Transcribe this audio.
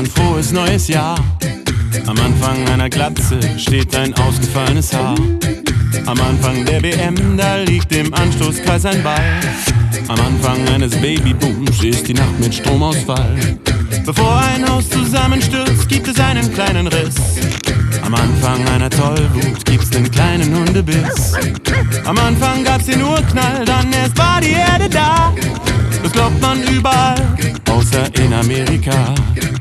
Ein frohes neues Jahr. Am Anfang einer Glatze steht ein ausgefallenes Haar. Am Anfang der BM, da liegt im Anstoßkreis ein Ball. Am Anfang eines Babybooms ist die Nacht mit Stromausfall. Bevor ein Haus zusammenstürzt, gibt es einen kleinen Riss. Am Anfang einer Tollwut gibt's den kleinen Hundebiss. Am Anfang gab's den Urknall, dann erst war die Erde da. Das glaubt man überall, außer in Amerika.